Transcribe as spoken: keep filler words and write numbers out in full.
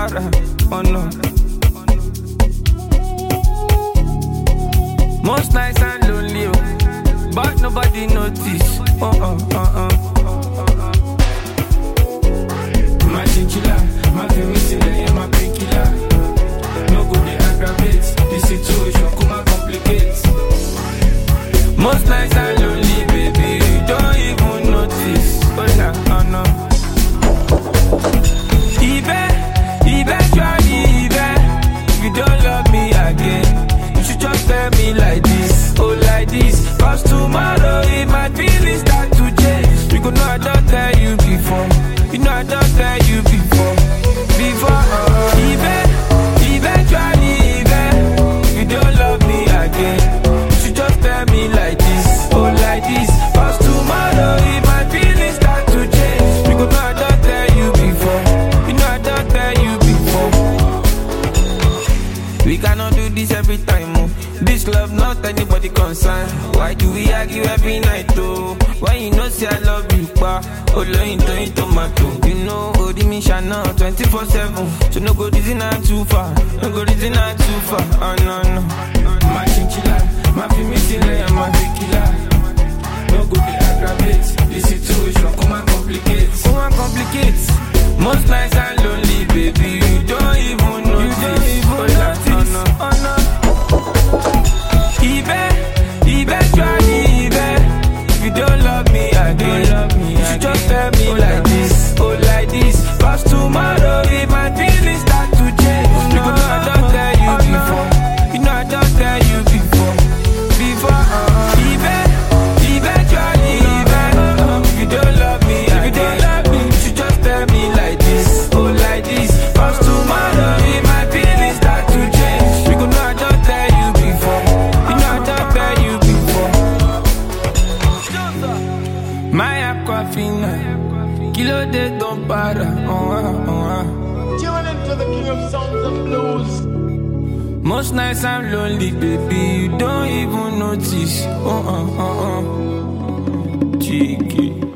para, oh no. Most nights I'm lonely, oh, but nobody notice. Oh oh oh oh. My chinchilla, my femicilla, my painkiller. No good they aggravate the situation, come and complicate. Most nights I'm lonely, baby, you don't even notice. Oh nah, oh no. Even, eventually, even if you don't love me again, you should just tell me like this, oh like this. Cause tomorrow if my feelings start to change, you go know I don't tell you before. You know I don't tell you before. Before, uh, even, eventually, even if you don't love me again, you should just tell me like this, oh like this. Cause tomorrow if my feelings start to change, you go know I don't tell you before. You know I don't tell you before. We cannot do this every time, oh. This love not anybody concern. Why do we argue every night, though? Why you know say I love you, pa? Oh, loin to tomato. You know, oh, the mission now twenty-four seven. So no go reason I'm too far. No go reason I'm too far. Oh, no, no. My chinchilla, my femicilla, my tequila. No go they aggravate the situation. Come and complicate. Come and complicate. Most nights I'm lonely, baby. You don't even know. You don't even notice. Oh, no. Oh, no. Even, eventually, even if you don't love me again, love me you should just tell me oh, like this, oh like this. Cause tomorrow if my feelings start to change, oh, no, you know I don't tell you oh, before. No. You know I don't tell you before. Before, uh, even, eventually, even if you don't love me again, if you don't love me, you should just tell me like this, oh like this. Cause tomorrow if my feelings start to change, you know I don't tell you before. My aquafina, kilo de don't para. Oh, oh, oh. Tune into the king of sounds and blues. Most nights I'm lonely, baby, you don't even notice. Oh, oh, oh, oh. Cheeky.